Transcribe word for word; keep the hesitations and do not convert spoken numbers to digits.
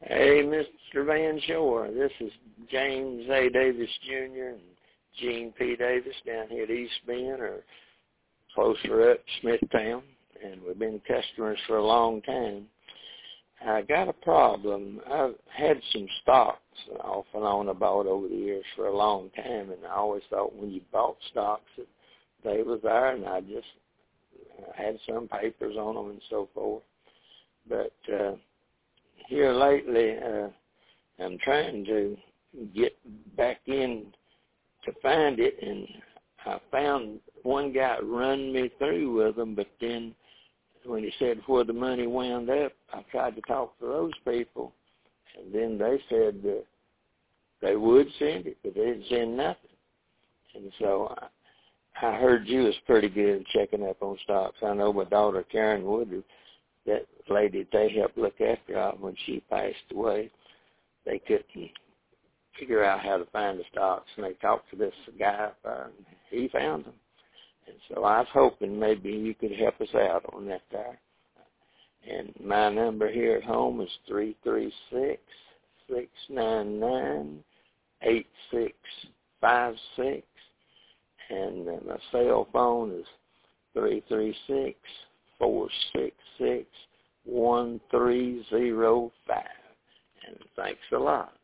Hey, Mister Van Shore, this is James A. Davis, Junior and Gene P. Davis down here at East Bend, or closer up, Smithtown, and we've been customers for a long time. I got a problem. I've had some stocks off and on I bought over the years for a long time, and I always thought when you bought stocks that they was there, and I just had some papers on them and so forth. But uh, here lately, uh, I'm trying to get back in to find it, and I found one guy run me through with them, but then when he said where the money wound up, I tried to talk to those people, and then they said that they would send it, but they didn't send nothing. And so I, I heard you was pretty good at checking up on stocks. I know my daughter Karen Woodard, that lady they helped look after her when she passed away, they couldn't figure out how to find the stocks, and they talked to this guy up there, and he found them. And so I was hoping maybe you could help us out on that there. And my number here at home is three three six, six nine nine, eight six five six, and uh, my cell phone is three three six, four six six, one three zero five. And thanks a lot.